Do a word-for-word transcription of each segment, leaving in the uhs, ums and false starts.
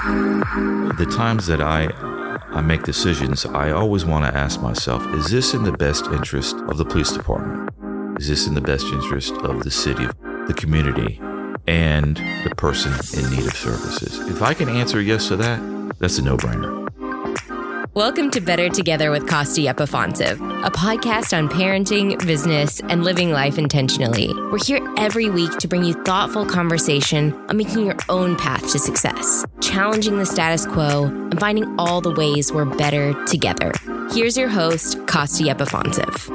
The times that I I make decisions, I always want to ask myself, is this in the best interest of the police department? Is this in the best interest of the city, the community, and the person in need of services? If I can answer yes to that, that's a no-brainer. Welcome to Better Together with Costi Epifantiv, a podcast on parenting, business, and living life intentionally. We're here every week to bring you thoughtful conversation on making your own path to success, challenging the status quo, and finding all the ways we're better together. Here's your host, Costi Epifantiv.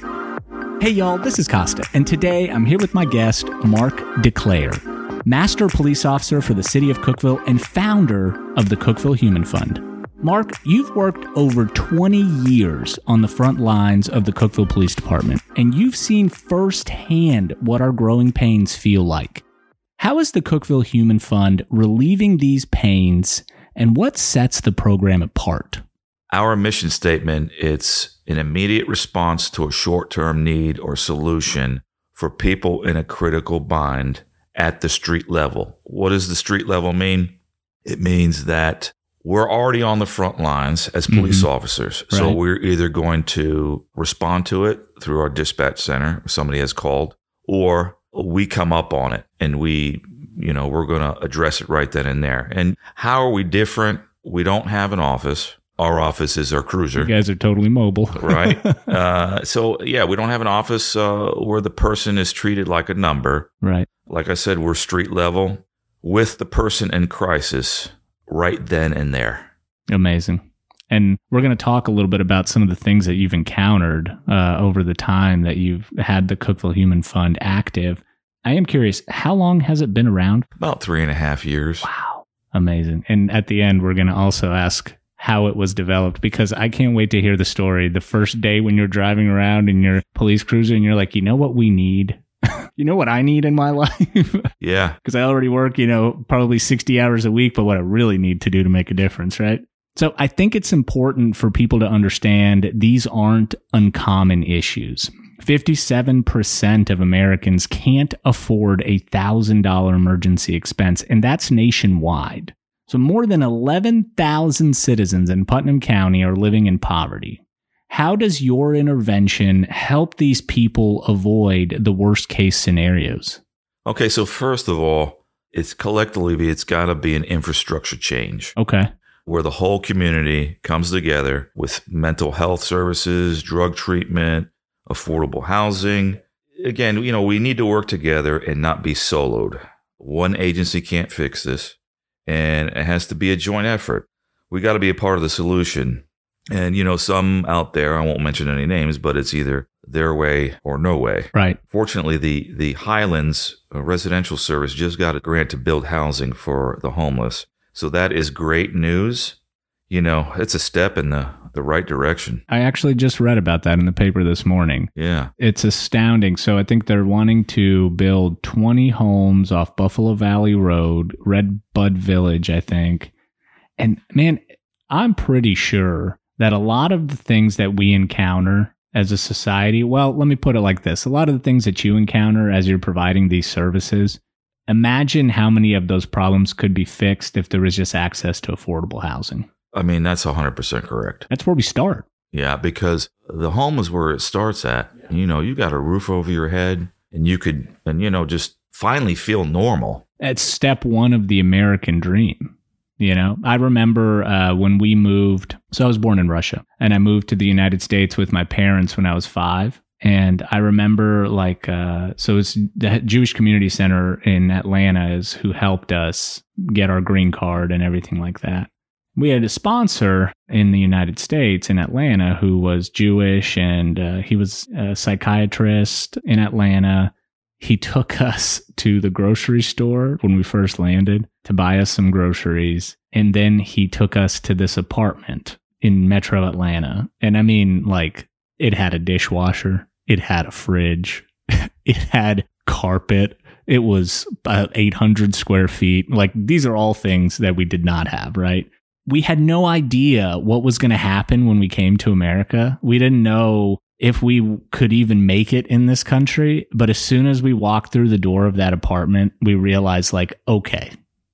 Hey y'all, this is Costa, and today I'm here with my guest, Mark DeClaire, Master Police Officer for the City of Cookeville and founder of the Cookeville Human Fund. Mark, you've worked over twenty years on the front lines of the Cookeville Police Department, and you've seen firsthand what our growing pains feel like. How is the Cookeville Human Fund relieving these pains, and what sets the program apart? Our mission statement, it's an immediate response to a short-term need or solution for people in a critical bind at the street level. What does the street level mean? It means that we're already on the front lines as police mm-hmm. officers. Right. So we're either going to respond to it through our dispatch center, if somebody has called, or we come up on it and we, you know, we're going to address it right then and there. And how are we different? We don't have an office. Our office is our cruiser. You guys are totally mobile. Right. Uh, so, yeah, we don't have an office uh, where the person is treated like a number. Right. Like I said, we're street level with the person in crisis right then and there. Amazing. And we're going to talk a little bit about some of the things that you've encountered uh, over the time that you've had the Cookeville Human Fund active. I am curious, how long has it been around? About three and a half years. Wow. Amazing. And at the end, we're going to also ask how it was developed, because I can't wait to hear the story. The first day when you're driving around in your police cruiser and you're like, you know what we need? You know what I need in my life? Yeah. Because I already work, you know, probably sixty hours a week, but what I really need to do to make a difference, right? So I think it's important for people to understand these aren't uncommon issues. fifty-seven percent of Americans can't afford a one thousand dollars emergency expense, and that's nationwide. So more than eleven thousand citizens in Putnam County are living in poverty. How does your intervention help these people avoid the worst case scenarios? Okay, so first of all, it's collectively, it's got to be an infrastructure change. Okay. Where the whole community comes together with mental health services, drug treatment, affordable housing. Again, you know, we need to work together and not be soloed. One agency can't fix this, and it has to be a joint effort. We got to be a part of the solution. And, you know, some out there, I won't mention any names, but it's either their way or no way. Right. Fortunately, the, the Highlands Residential Service just got a grant to build housing for the homeless. So that is great news. You know, it's a step in the, the right direction. I actually just read about that in the paper this morning. Yeah. It's astounding. So I think they're wanting to build twenty homes off Buffalo Valley Road, Red Bud Village, I think. And man, I'm pretty sure that a lot of the things that we encounter as a society, well, let me put it like this. A lot of the things that you encounter as you're providing these services, imagine how many of those problems could be fixed if there was just access to affordable housing. I mean, that's one hundred percent correct. That's where we start. Yeah, because the home is where it starts at. You know, you got a roof over your head and you could, and you know, just finally feel normal. That's step one of the American dream. You know, I remember uh, when we moved, so I was born in Russia, and I moved to the United States with my parents when I was five. And I remember like, uh, so it's the Jewish Community Center in Atlanta is who helped us get our green card and everything like that. We had a sponsor in the United States in Atlanta who was Jewish, and uh, he was a psychiatrist in Atlanta. He took us to the grocery store when we first landed to buy us some groceries. And then he took us to this apartment in Metro Atlanta. And I mean, like, it had a dishwasher. It had a fridge. It had carpet. It was about eight hundred square feet. Like, these are all things that we did not have, right? We had no idea what was going to happen when we came to America. We didn't know if we could even make it in this country. But as soon as we walked through the door of that apartment, we realized, like, okay,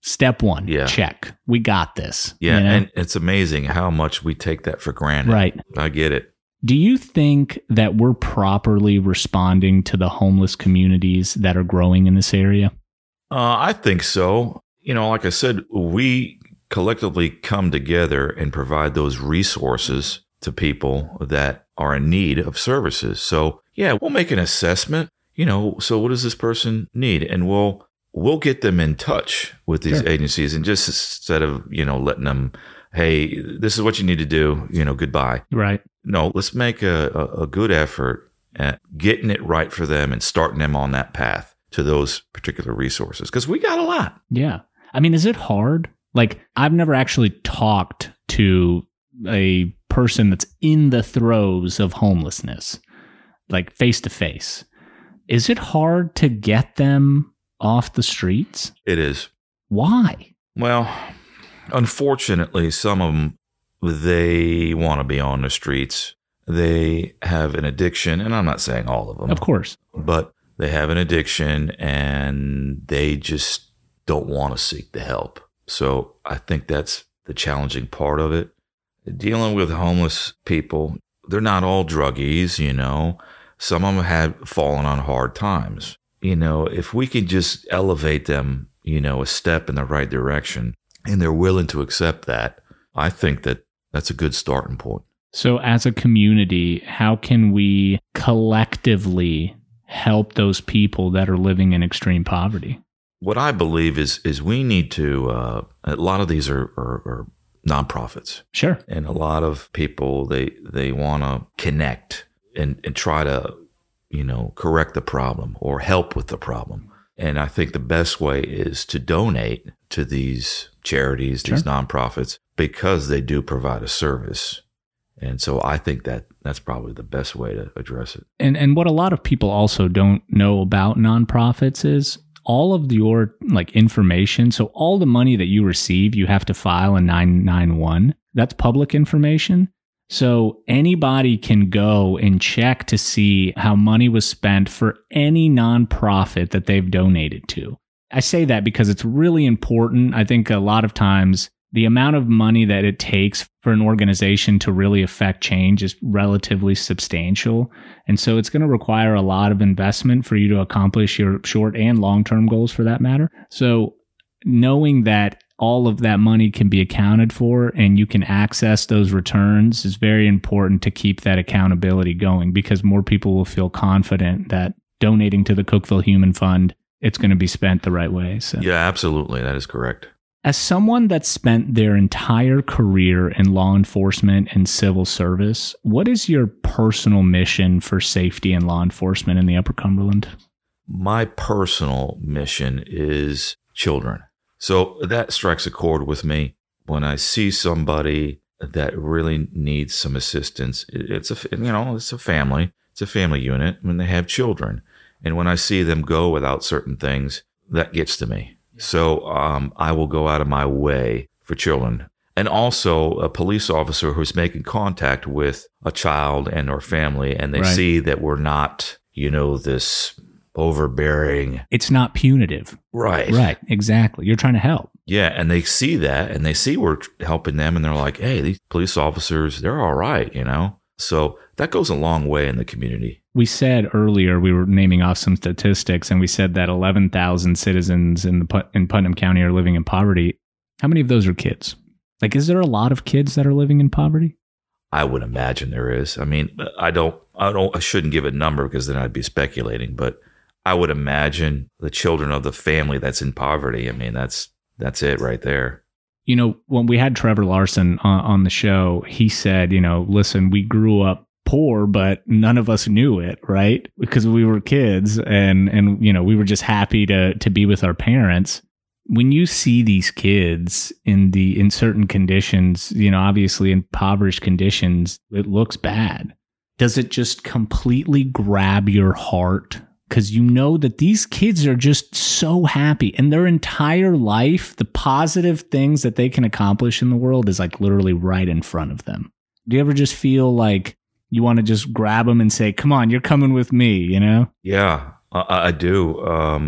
Step one, Yeah. check. We got this. Yeah, you know? and it's amazing how much we take that for granted. Right. I get it. Do you think that we're properly responding to the homeless communities that are growing in this area? Uh, I think so. You know, like I said, we collectively come together and provide those resources to people that are in need of services. So, yeah, we'll make an assessment. You know, so what does this person need? And we'll we'll get them in touch with these Sure. agencies, and just instead of, you know, letting them, hey, this is what you need to do, you know, goodbye. Right. No, let's make a, a, a good effort at getting it right for them and starting them on that path to those particular resources, because we got a lot. Yeah. I mean, is it hard? Like, I've never actually talked to a person that's in the throes of homelessness, like face to face. Is it hard to get them off the streets? It is. Why? Well, unfortunately, some of them, they want to be on the streets. They have an addiction, and I'm not saying all of them. Of course. But they have an addiction, and they just don't want to seek the help. So I think that's the challenging part of it. Dealing with homeless people, they're not all druggies, you know. Some of them have fallen on hard times. You know, if we can just elevate them, you know, a step in the right direction, and they're willing to accept that, I think that that's a good starting point. So as a community, how can we collectively help those people that are living in extreme poverty? What I believe is is we need to, uh, a lot of these are, are, are nonprofits. Sure. And a lot of people, they, they want to connect and, and try to, you know, correct the problem or help with the problem. And I think the best way is to donate to these charities, Sure. these nonprofits, because they do provide a service. And so I think that that's probably the best way to address it. And and what a lot of people also don't know about nonprofits is all of your like information. So all the money that you receive, you have to file a nine nine one. That's public information. So anybody can go and check to see how money was spent for any nonprofit that they've donated to. I say that because it's really important. I think a lot of times the amount of money that it takes for an organization to really affect change is relatively substantial. And so it's going to require a lot of investment for you to accomplish your short and long-term goals for that matter. So knowing that all of that money can be accounted for and you can access those returns is very important to keep that accountability going, because more people will feel confident that donating to the Cookeville Human Fund, it's going to be spent the right way. So. Yeah, absolutely. That is correct. As someone that's spent their entire career in law enforcement and civil service, what is your personal mission for safety and law enforcement in the Upper Cumberland? My personal mission is children. So that strikes a chord with me. When I see somebody that really needs some assistance, it's a, you know, it's a family, it's a family unit when they have children. And when I see them go without certain things, that gets to me. So um, I will go out of my way for children. And also a police officer who's making contact with a child and or family, and they Right. see that we're not, you know, this overbearing. It's not punitive. Right. Right, exactly. You're trying to help. Yeah, and they see that, and they see we're helping them, and they're like, hey, these police officers, they're all right, you know? So that goes a long way in the community. We said earlier, we were naming off some statistics, and we said that eleven thousand citizens in the Put- in Putnam County are living in poverty. How many of those are kids? Like, is there a lot of kids that are living in poverty? I would imagine there is. I mean, I don't, I don't, I shouldn't give a number because then I'd be speculating, but I would imagine the children of the family that's in poverty. I mean, that's, that's it right there. You know, when we had Trevor Larson on, on the show, he said, you know, listen, we grew up poor, but none of us knew it, right? Because we were kids and, and, you know, we were just happy to, to be with our parents. When you see these kids in the, in certain conditions, you know, obviously impoverished conditions, it looks bad. Does it just completely grab your heart? Because you know that these kids are just so happy, and their entire life, the positive things that they can accomplish in the world is like literally right in front of them. Do you ever just feel like you want to just grab them and say, come on, you're coming with me, you know? Yeah, I, I do. Um,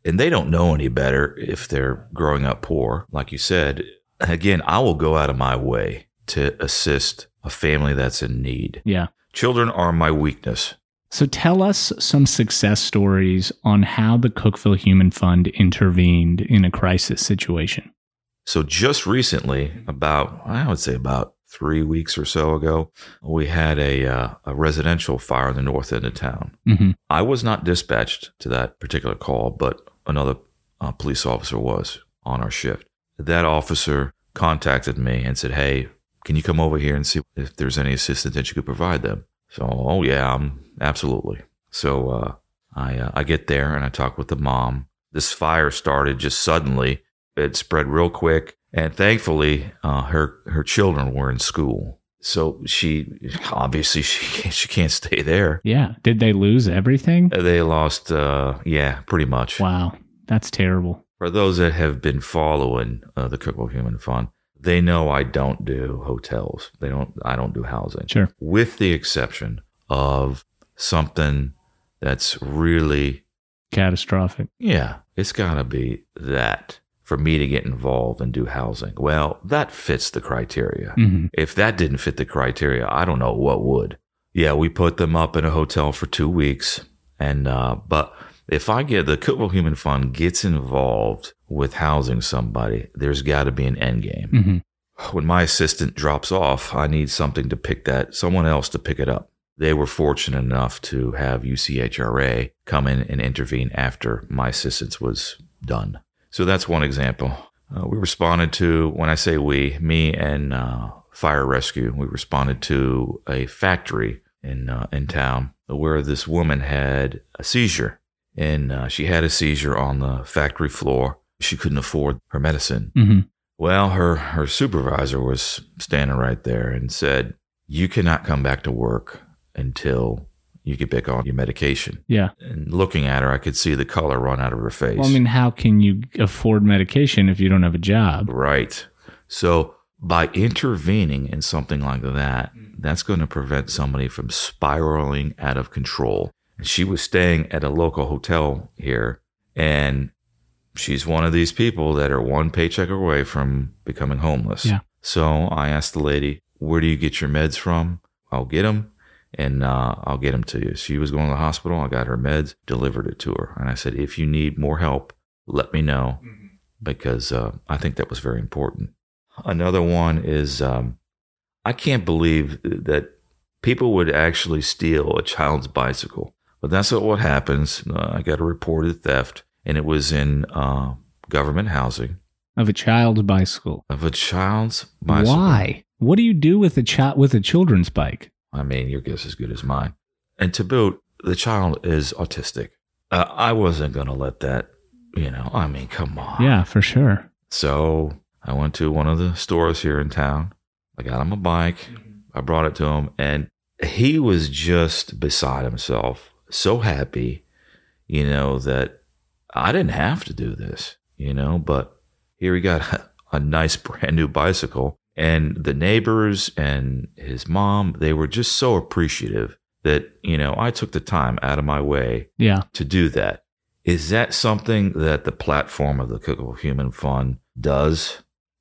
and they don't know any better if they're growing up poor. Like you said, again, I will go out of my way to assist a family that's in need. Yeah. Children are my weakness. So tell us some success stories on how the Cookeville Human Fund intervened in a crisis situation. So just recently, about, I would say about three weeks or so ago, we had a, uh, a residential fire in the north end of town. Mm-hmm. I was not dispatched to that particular call, but another uh, police officer was on our shift. That officer contacted me and said, hey, can you come over here and see if there's any assistance that you could provide them? So, oh yeah, um, absolutely. So uh, I uh, I get there and I talk with the mom. This fire started just suddenly. It spread real quick, and thankfully, uh, her her children were in school. So she obviously she can't, she can't stay there. Yeah. Did they lose everything? They lost, uh, yeah, pretty much. Wow, that's terrible. For those that have been following uh, the Cookeville Human Fund, they know I don't do hotels. They don't. I don't do housing. Sure. With the exception of something that's really catastrophic. Yeah, it's got to be that for me to get involved and do housing. Well, that fits the criteria. Mm-hmm. If that didn't fit the criteria, I don't know what would. Yeah, we put them up in a hotel for two weeks, and uh, but if I get the Cookeville Human Fund gets involved with housing somebody, there's got to be an end game. Mm-hmm. When my assistant drops off, I need something to pick that, someone else to pick it up. They were fortunate enough to have U C H R A come in and intervene after my assistance was done. So that's one example. Uh, we responded to, when I say we, me and uh, fire rescue, we responded to a factory in uh, in town where this woman had a seizure. And uh, she had a seizure on the factory floor. She couldn't afford her medicine. Mm-hmm. Well, her, her supervisor was standing right there and said, you cannot come back to work until you get back on your medication. Yeah. And looking at her, I could see the color run out of her face. Well, I mean, how can you afford medication if you don't have a job? Right. So by intervening in something like that, that's going to prevent somebody from spiraling out of control. She was staying at a local hotel here, and she's one of these people that are one paycheck away from becoming homeless. Yeah. So I asked the lady, where do you get your meds from? I'll get them, and uh, I'll get them to you. She was going to the hospital. I got her meds, delivered it to her. And I said, if you need more help, let me know, because uh, I think that was very important. Another one is um, I can't believe that people would actually steal a child's bicycle. But that's what happens. Uh, I got a reported theft, and it was in uh, government housing. Of a child's bicycle. Of a child's bicycle. Why? What do you do with a child with a children's bike? I mean, your guess is as good as mine. And to boot, the child is autistic. Uh, I wasn't going to let that, you know, I mean, come on. Yeah, for sure. So I went to one of the stores here in town. I got him a bike. I brought it to him, and he was just beside himself. So happy, you know, that I didn't have to do this, you know, but here he got a, a nice brand new bicycle, and the neighbors and his mom, they were just so appreciative that, you know, I took the time out of my way yeah. to do that. Is that something that the platform of the Cookeville Human Fund does?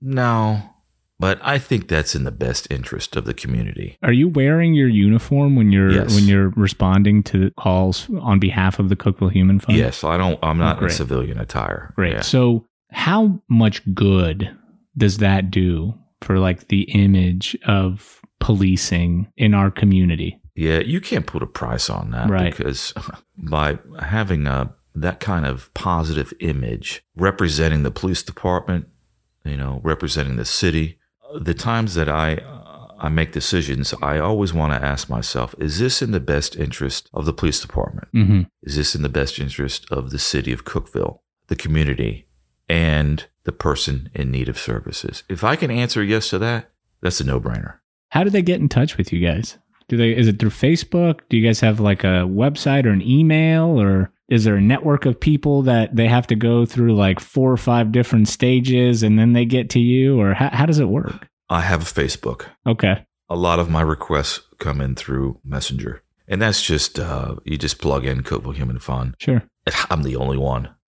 No. But I think that's in the best interest of the community. Are you wearing your uniform when you're yes. when you're responding to calls on behalf of the Cookeville Human Fund? Yes, I don't. I'm not oh, in civilian attire. Great. Yeah. So, how much good does that do for like the image of policing in our community? Yeah, you can't put a price on that, right? Because by having a that kind of positive image representing the police department, you know, representing the city. The times that I uh, I make decisions, I always want to ask myself, is this in the best interest of the police department? Mm-hmm. Is this in the best interest of the city of Cookeville, the community, and the person in need of services? If I can answer yes to that, that's a no-brainer. How do they get in touch with you guys? Do they? Is it through Facebook? Do you guys have like a website or an email, or is there a network of people that they have to go through like four or five different stages and then they get to you, or how, how does it work? I have a Facebook. Okay. A lot of my requests come in through Messenger, and that's just uh, you just plug in Cookeville Human Fund. Sure. I'm the only one.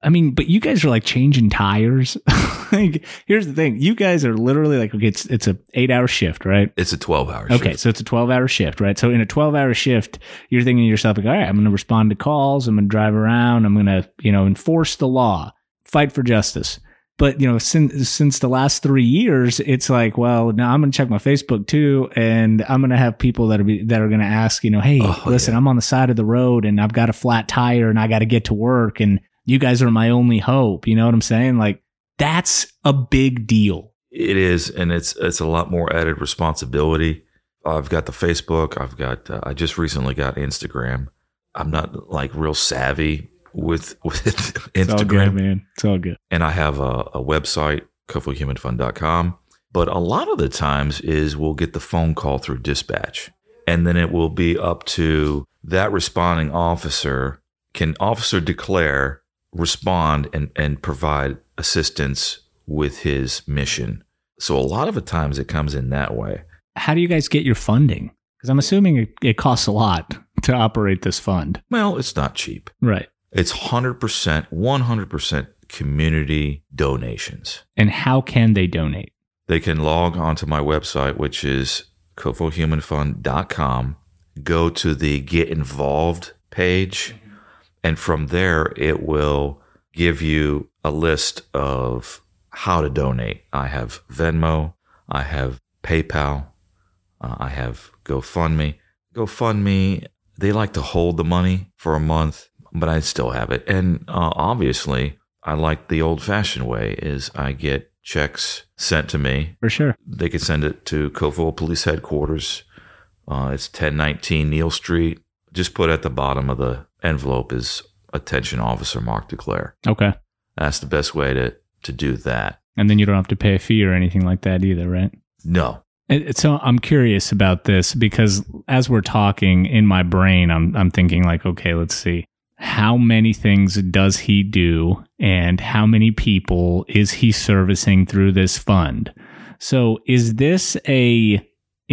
I mean, but you guys are like changing tires. Like, here's the thing. You guys are literally like, okay, it's, it's a eight hour shift, right? It's a twelve hour shift. Okay. So it's a twelve hour shift, right? So in a twelve hour shift, you're thinking to yourself, like, all right, I'm going to respond to calls. I'm going to drive around. I'm going to, you know, enforce the law, fight for justice. But, you know, since, since the last three years, it's like, well, now I'm going to check my Facebook too. And I'm going to have people that are, be, that are going to ask, you know, hey, oh, listen, yeah. I'm on the side of the road and I've got a flat tire and I got to get to work. And you guys are my only hope. You know what I'm saying? Like, that's a big deal. It is. And it's, it's a lot more added responsibility. I've got the Facebook. I've got, uh, I just recently got Instagram. I'm not like real savvy with with Instagram. It's all good, man. It's all good. And I have a, a website, cookville human fund dot com. But a lot of the times is we'll get the phone call through dispatch. And then it will be up to that responding officer. Can officer declare, respond, and, and provide assistance with his mission? So a lot of the times it comes in that way. How do you guys get your funding? Because I'm assuming it, it costs a lot to operate this fund. Well, it's not cheap. Right. It's one hundred percent, one hundred percent community donations. And how can they donate? They can log onto my website, which is cookville human fund dot com, go to the Get Involved page, and from there it will give you a list of how to donate. I have Venmo, I have PayPal, uh, I have GoFundMe. GoFundMe, they like to hold the money for a month, but I still have it. And uh, obviously, I like the old-fashioned way is I get checks sent to me. For sure. They can send it to Cookville Police Headquarters. Uh, it's ten nineteen Neal Street. Just put at the bottom of the envelope is Attention Officer Mark DeClaire. Okay. That's the best way to, to do that. And then you don't have to pay a fee or anything like that either, right? No. And so I'm curious about this because as we're talking in my brain, I'm I'm thinking like, okay, let's see. How many things does he do and how many people is he servicing through this fund? So is this a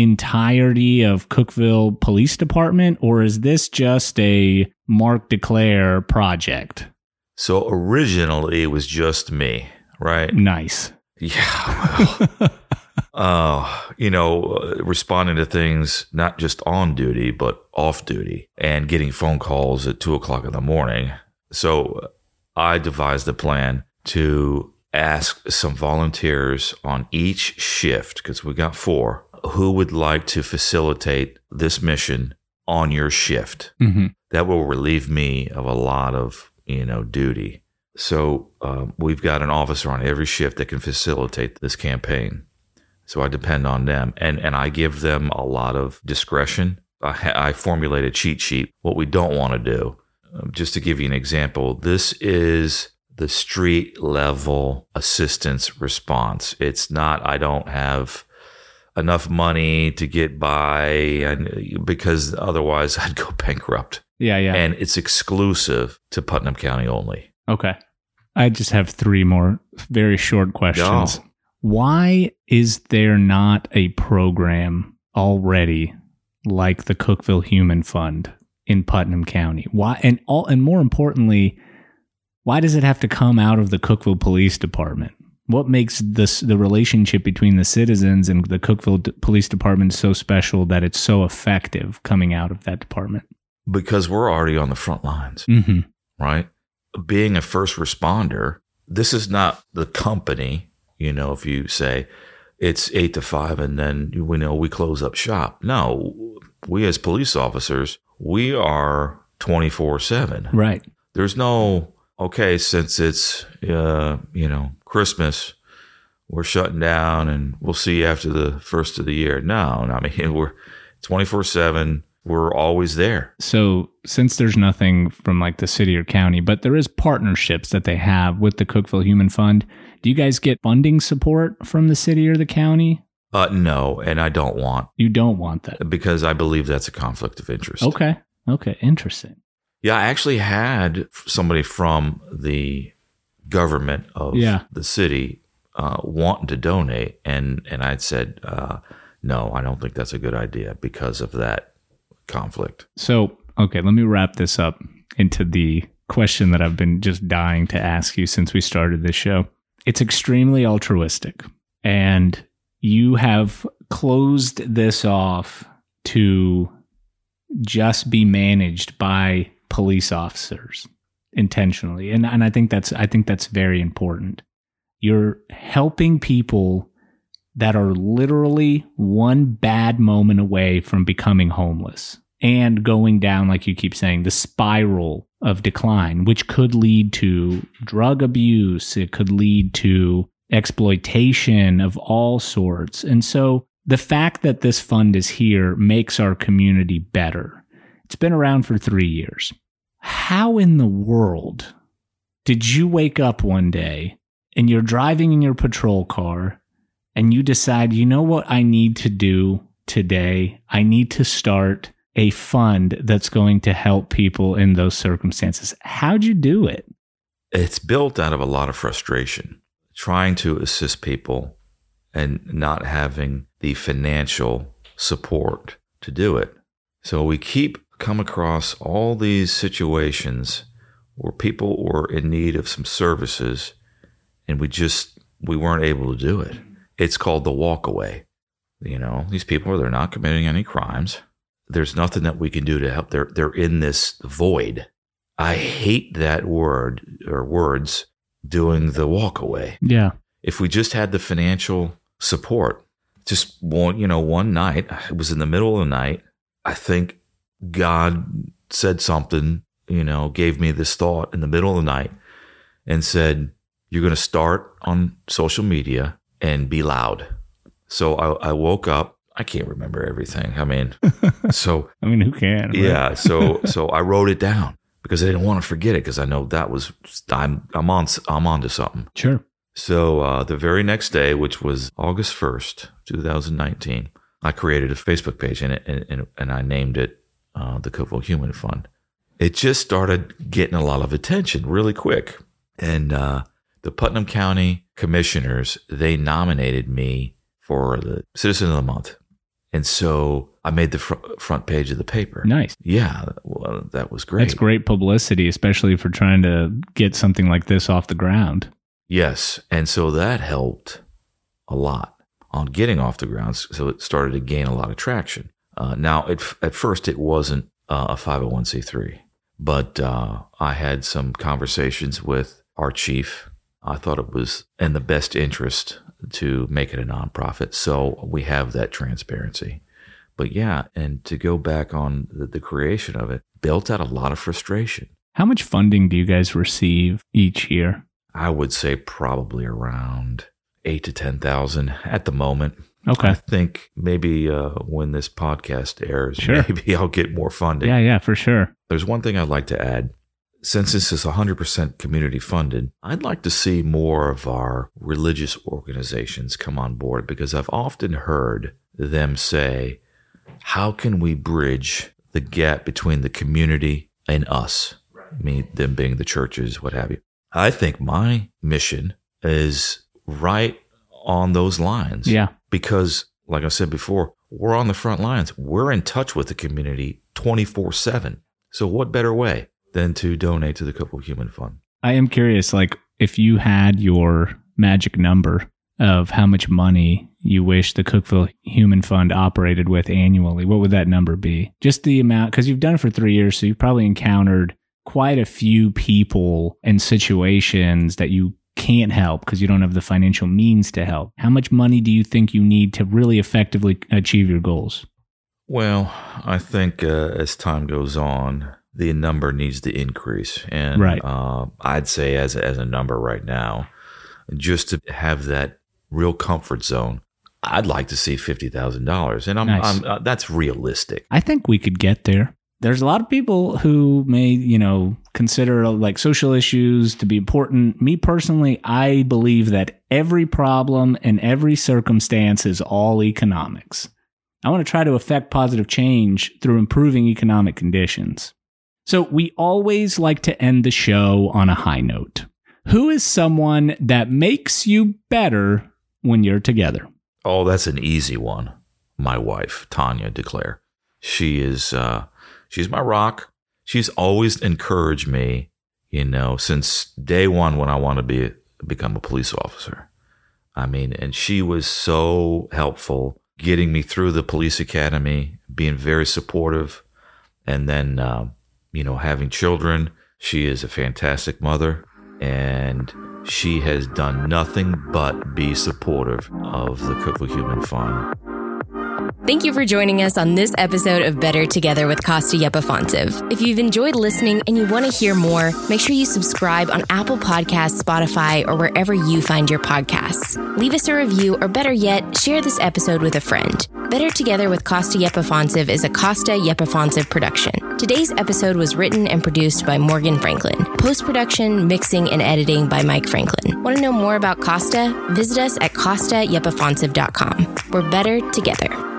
entirety of Cookville Police Department or is this just a Mark DeClaire project? So originally it was just me, right? Nice. Yeah. Well, uh, you know, responding to things not just on duty, but off duty and getting phone calls at two o'clock in the morning. So I devised a plan to ask some volunteers on each shift, because we got four, who would like to facilitate this mission on your shift. Mm-hmm. That will relieve me of a lot of, you know, duty. So um, we've got an officer on every shift that can facilitate this campaign. So I depend on them, and and I give them a lot of discretion. I, ha- I formulate a cheat sheet, what we don't want to do. Um, just to give you an example, this is the street level assistance response. It's not, I don't have enough money to get by, and because otherwise I'd go bankrupt. Yeah, yeah. And it's exclusive to Putnam County only. Okay. I just have three more very short questions. Go. Why is there not a program already like the Cookville Human Fund in Putnam County? Why, and all, and more importantly, why does it have to come out of the Cookville Police Department? What makes this the relationship between the citizens and the Cookville D- Police Department so special that it's so effective coming out of that department? Because we're already on the front lines, Mm-hmm. right? Being a first responder, this is not the company. You know, if you say it's eight to five and then we know we close up shop. No, we as police officers, we are twenty-four seven. Right. There's no, okay, since it's, uh, you know, Christmas, we're shutting down and we'll see you after the first of the year. No, I mean, we're twenty-four seven. We're always there. So since there's nothing from like the city or county, but there is partnerships that they have with the Cookville Human Fund, do you guys get funding support from the city or the county? Uh, no, and I don't want. You don't want that? Because I believe that's a conflict of interest. Okay. Okay. Interesting. Yeah, I actually had somebody from the government of yeah. the city uh, wanting to donate, and, and I'd said, uh, no, I don't think that's a good idea because of that conflict. So, okay, let me wrap this up into the question that I've been just dying to ask you since we started this show. It's extremely altruistic, and you have closed this off to just be managed by police officers intentionally. And and I think that's I think that's very important. You're helping people that are literally one bad moment away from becoming homeless and going down, like you keep saying, the spiral of decline, which could lead to drug abuse. It could lead to exploitation of all sorts. And so the fact that this fund is here makes our community better. It's been around for three years. How in the world did you wake up one day and you're driving in your patrol car and you decide, you know what I need to do today? I need to start a fund that's going to help people in those circumstances. How'd you do it? It's built out of a lot of frustration, trying to assist people and not having the financial support to do it. So we keep come across all these situations where people were in need of some services and we just, we weren't able to do it. It's called the walk away. You know, these people, they're not committing any crimes. There's nothing that we can do to help. They're, they're in this void. I hate that word or words, doing the walk away. Yeah. If we just had the financial support, just one, you know, one night, it was in the middle of the night. I think God said something, you know, gave me this thought in the middle of the night and said, you're going to start on social media and be loud. So I, I woke up. I can't remember everything. I mean, so I mean, who can? Right? Yeah. So so I wrote it down because I didn't want to forget it because I know that was I'm I'm on I'm onto something. Sure. So uh, the very next day, which was August first, twenty nineteen, I created a Facebook page and it, and, and I named it uh, the Cookeville Human Fund. It just started getting a lot of attention really quick, and uh, the Putnam County Commissioners, they nominated me for the Citizen of the Month. And so I made the fr- front page of the paper. Nice. Yeah, well, that was great. That's great publicity, especially for trying to get something like this off the ground. Yes, and so that helped a lot on getting off the ground. So it started to gain a lot of traction. Uh, now, it, at first, it wasn't uh, a five oh one c three, but uh, I had some conversations with our chief. I thought it was in the best interest to make it a nonprofit. So we have that transparency. But yeah, and to go back on the, the creation of it, built out a lot of frustration. How much funding do you guys receive each year? I would say probably around eight to ten thousand at the moment. Okay. I think maybe uh, when this podcast airs, sure. maybe I'll get more funding. Yeah, yeah, for sure. There's one thing I'd like to add. Since this is one hundred percent community funded, I'd like to see more of our religious organizations come on board because I've often heard them say, how can we bridge the gap between the community and us? I mean, them being the churches, what have you. I think my mission is right on those lines. Yeah. Because, like I said before, we're on the front lines. We're in touch with the community twenty-four seven. So what better way than to donate to the Cookeville Human Fund? I am curious, like, if you had your magic number of how much money you wish the Cookeville Human Fund operated with annually, what would that number be? Just the amount, because you've done it for three years, so you've probably encountered quite a few people and situations that you can't help because you don't have the financial means to help. How much money do you think you need to really effectively achieve your goals? Well, I think uh, as time goes on, the number needs to increase. And right. uh, I'd say as a, as a number right now, just to have that real comfort zone, I'd like to see fifty thousand dollars. And I'm, nice. I'm uh, that's realistic. I think we could get there. There's a lot of people who may, you know, consider like social issues to be important. Me personally, I believe that every problem and every circumstance is all economics. I want to try to affect positive change through improving economic conditions. So we always like to end the show on a high note. Who is someone that makes you better when you're together? Oh, that's an easy one. My wife, Tanya DeClaire. She is, uh, she's my rock. She's always encouraged me, you know, since day one when I wanted to be become a police officer. I mean, and she was so helpful getting me through the police academy, being very supportive, and then, uh, you know, having children. She is a fantastic mother, and she has done nothing but be supportive of the Cook for Human Fund. Thank you for joining us on this episode of Better Together with Costa Yepafonsev. If you've enjoyed listening and you want to hear more, make sure you subscribe on Apple Podcasts, Spotify, or wherever you find your podcasts. Leave us a review, or better yet, share this episode with a friend. Better Together with Costa Yepafonsev is a Costa Yepafonsev production. Today's episode was written and produced by Morgan Franklin. Post-production, mixing, and editing by Mike Franklin. Want to know more about Costa? Visit us at costa yepafonsev dot com. We're better together.